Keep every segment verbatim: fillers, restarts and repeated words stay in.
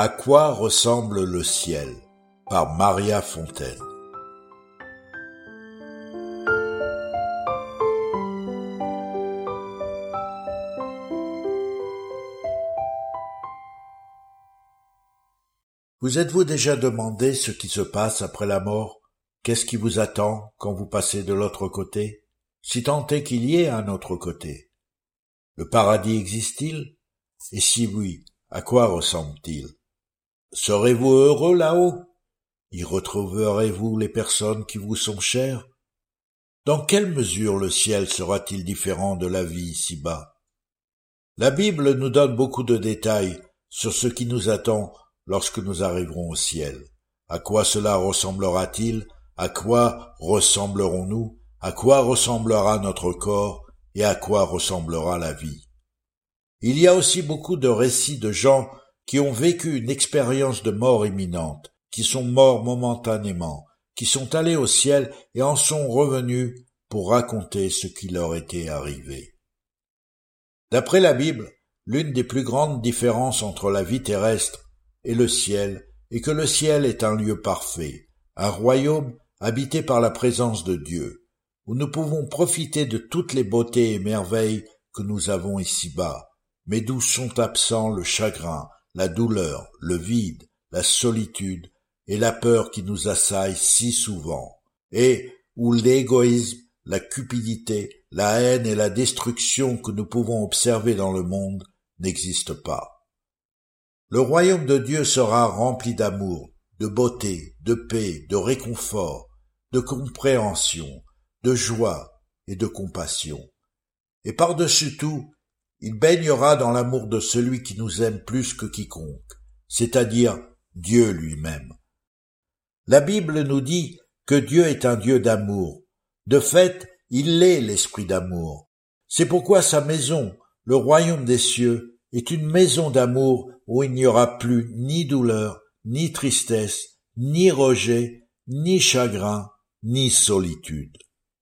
À quoi ressemble le ciel? Par Maria Fontaine. Vous êtes-vous déjà demandé ce qui se passe après la mort? Qu'est-ce qui vous attend quand vous passez de l'autre côté? Si tant est qu'il y ait un autre côté. Le paradis existe-t-il? Et si oui, à quoi ressemble-t-il? Serez-vous heureux là-haut? Y retrouverez-vous les personnes qui vous sont chères? Dans quelle mesure le ciel sera-t-il différent de la vie ici-bas? La Bible nous donne beaucoup de détails sur ce qui nous attend lorsque nous arriverons au ciel. À quoi cela ressemblera-t-il? À quoi ressemblerons-nous? À quoi ressemblera notre corps? Et à quoi ressemblera la vie? Il y a aussi beaucoup de récits de gens qui ont vécu une expérience de mort imminente, qui sont morts momentanément, qui sont allés au ciel et en sont revenus pour raconter ce qui leur était arrivé. D'après la Bible, l'une des plus grandes différences entre la vie terrestre et le ciel est que le ciel est un lieu parfait, un royaume habité par la présence de Dieu, où nous pouvons profiter de toutes les beautés et merveilles que nous avons ici-bas, mais d'où sont absents le chagrin, la douleur, le vide, la solitude et la peur qui nous assaillent si souvent, et où l'égoïsme, la cupidité, la haine et la destruction que nous pouvons observer dans le monde n'existent pas. Le royaume de Dieu sera rempli d'amour, de beauté, de paix, de réconfort, de compréhension, de joie et de compassion. Et par-dessus tout, il baignera dans l'amour de celui qui nous aime plus que quiconque, c'est-à-dire Dieu lui-même. La Bible nous dit que Dieu est un Dieu d'amour. De fait, il est l'esprit d'amour. C'est pourquoi sa maison, le royaume des cieux, est une maison d'amour où il n'y aura plus ni douleur, ni tristesse, ni rejet, ni chagrin, ni solitude.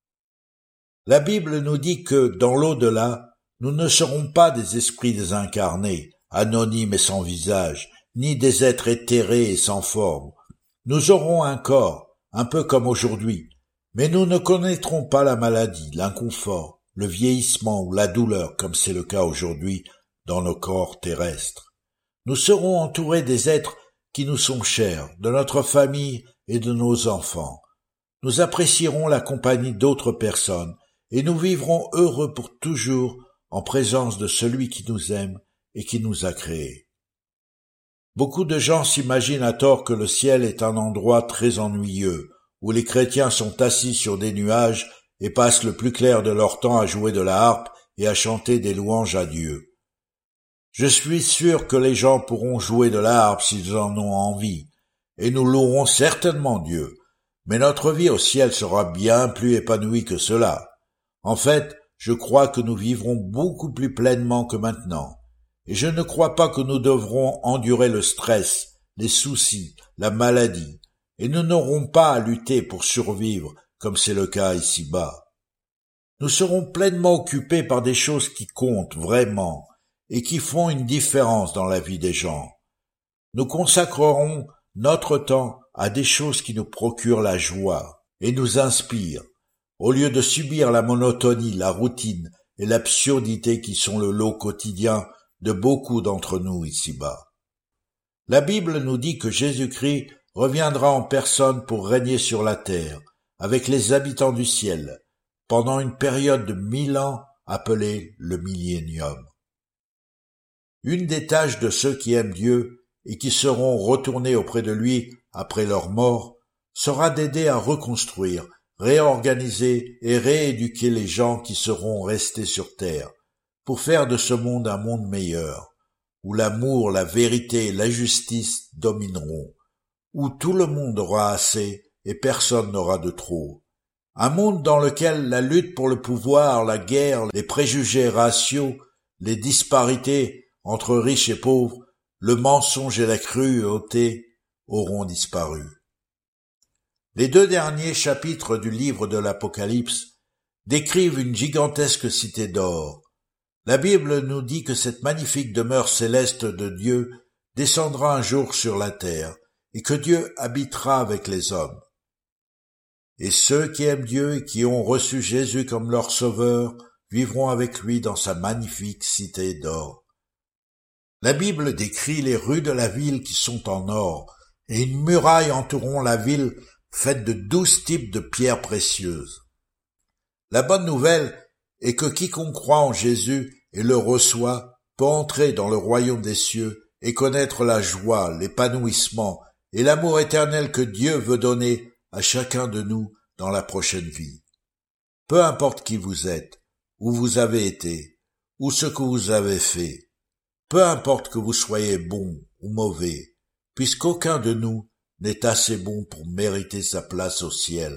La Bible nous dit que, dans l'au-delà, nous ne serons pas des esprits désincarnés, anonymes et sans visage, ni des êtres éthérés et sans forme. Nous aurons un corps, un peu comme aujourd'hui, mais nous ne connaîtrons pas la maladie, l'inconfort, le vieillissement ou la douleur comme c'est le cas aujourd'hui dans nos corps terrestres. Nous serons entourés des êtres qui nous sont chers, de notre famille et de nos enfants. Nous apprécierons la compagnie d'autres personnes et nous vivrons heureux pour toujours en présence de celui qui nous aime et qui nous a créés. Beaucoup de gens s'imaginent à tort que le ciel est un endroit très ennuyeux, où les chrétiens sont assis sur des nuages et passent le plus clair de leur temps à jouer de la harpe et à chanter des louanges à Dieu. Je suis sûr que les gens pourront jouer de la harpe s'ils en ont envie, et nous louerons certainement Dieu, mais notre vie au ciel sera bien plus épanouie que cela. En fait, je crois que nous vivrons beaucoup plus pleinement que maintenant, et je ne crois pas que nous devrons endurer le stress, les soucis, la maladie, et nous n'aurons pas à lutter pour survivre comme c'est le cas ici-bas. Nous serons pleinement occupés par des choses qui comptent vraiment et qui font une différence dans la vie des gens. Nous consacrerons notre temps à des choses qui nous procurent la joie et nous inspirent, au lieu de subir la monotonie, la routine et l'absurdité qui sont le lot quotidien de beaucoup d'entre nous ici-bas. La Bible nous dit que Jésus-Christ reviendra en personne pour régner sur la terre, avec les habitants du ciel, pendant une période de mille ans appelée le millénium. Une des tâches de ceux qui aiment Dieu et qui seront retournés auprès de lui après leur mort sera d'aider à reconstruire, réorganiser et rééduquer les gens qui seront restés sur terre, pour faire de ce monde un monde meilleur, où l'amour, la vérité et la justice domineront, où tout le monde aura assez et personne n'aura de trop. Un monde dans lequel la lutte pour le pouvoir, la guerre, les préjugés raciaux, les disparités entre riches et pauvres, le mensonge et la cruauté auront disparu. Les deux derniers chapitres du livre de l'Apocalypse décrivent une gigantesque cité d'or. La Bible nous dit que cette magnifique demeure céleste de Dieu descendra un jour sur la terre, et que Dieu habitera avec les hommes. Et ceux qui aiment Dieu et qui ont reçu Jésus comme leur sauveur vivront avec lui dans sa magnifique cité d'or. La Bible décrit les rues de la ville qui sont en or, et une muraille entourant la ville faite de douze types de pierres précieuses. La bonne nouvelle est que quiconque croit en Jésus et le reçoit peut entrer dans le royaume des cieux et connaître la joie, l'épanouissement et l'amour éternel que Dieu veut donner à chacun de nous dans la prochaine vie. Peu importe qui vous êtes, où vous avez été, ou ce que vous avez fait, peu importe que vous soyez bon ou mauvais, puisqu'aucun de nous n'est assez bon pour mériter sa place au ciel.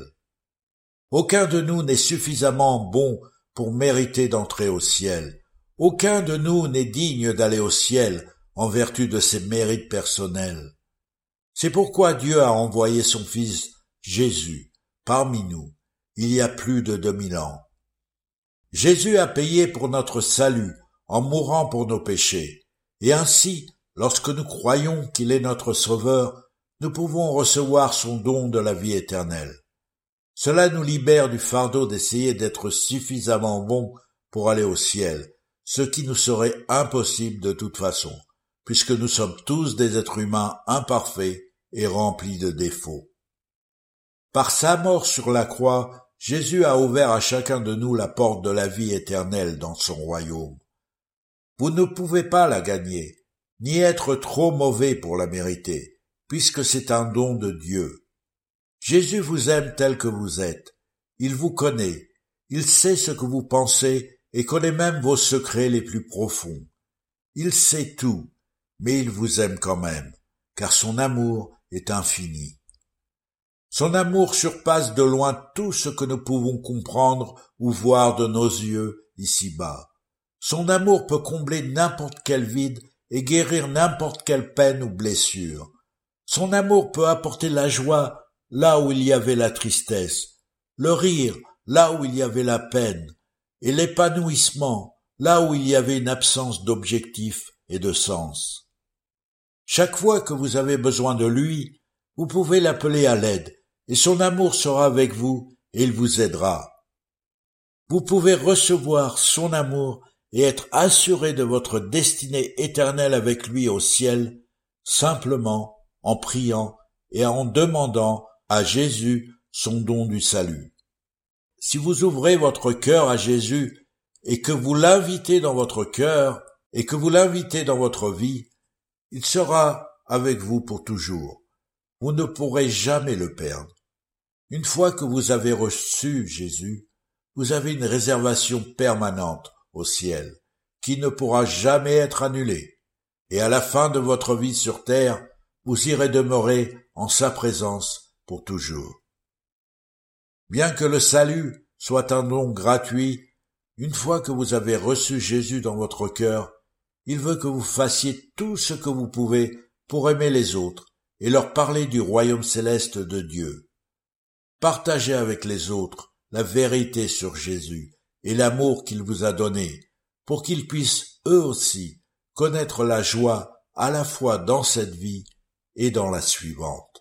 Aucun de nous n'est suffisamment bon pour mériter d'entrer au ciel. Aucun de nous n'est digne d'aller au ciel en vertu de ses mérites personnels. C'est pourquoi Dieu a envoyé son Fils Jésus parmi nous, il y a plus de deux mille ans. Jésus a payé pour notre salut en mourant pour nos péchés, et ainsi, lorsque nous croyons qu'il est notre Sauveur, nous pouvons recevoir son don de la vie éternelle. Cela nous libère du fardeau d'essayer d'être suffisamment bons pour aller au ciel, ce qui nous serait impossible de toute façon, puisque nous sommes tous des êtres humains imparfaits et remplis de défauts. Par sa mort sur la croix, Jésus a ouvert à chacun de nous la porte de la vie éternelle dans son royaume. Vous ne pouvez pas la gagner, ni être trop mauvais pour la mériter, puisque c'est un don de Dieu. Jésus vous aime tel que vous êtes. Il vous connaît. Il sait ce que vous pensez et connaît même vos secrets les plus profonds. Il sait tout, mais il vous aime quand même, car son amour est infini. Son amour surpasse de loin tout ce que nous pouvons comprendre ou voir de nos yeux ici-bas. Son amour peut combler n'importe quel vide et guérir n'importe quelle peine ou blessure. Son amour peut apporter la joie là où il y avait la tristesse, le rire là où il y avait la peine, et l'épanouissement là où il y avait une absence d'objectif et de sens. Chaque fois que vous avez besoin de lui, vous pouvez l'appeler à l'aide, et son amour sera avec vous et il vous aidera. Vous pouvez recevoir son amour et être assuré de votre destinée éternelle avec lui au ciel, simplement en priant et en demandant à Jésus son don du salut. Si vous ouvrez votre cœur à Jésus et que vous l'invitez dans votre cœur et que vous l'invitez dans votre vie, il sera avec vous pour toujours. Vous ne pourrez jamais le perdre. Une fois que vous avez reçu Jésus, vous avez une réservation permanente au ciel, qui ne pourra jamais être annulée. Et à la fin de votre vie sur terre, vous irez demeurer en sa présence pour toujours. Bien que le salut soit un don gratuit, une fois que vous avez reçu Jésus dans votre cœur, il veut que vous fassiez tout ce que vous pouvez pour aimer les autres et leur parler du royaume céleste de Dieu. Partagez avec les autres la vérité sur Jésus et l'amour qu'il vous a donné, pour qu'ils puissent eux aussi connaître la joie à la fois dans cette vie et dans la suivante.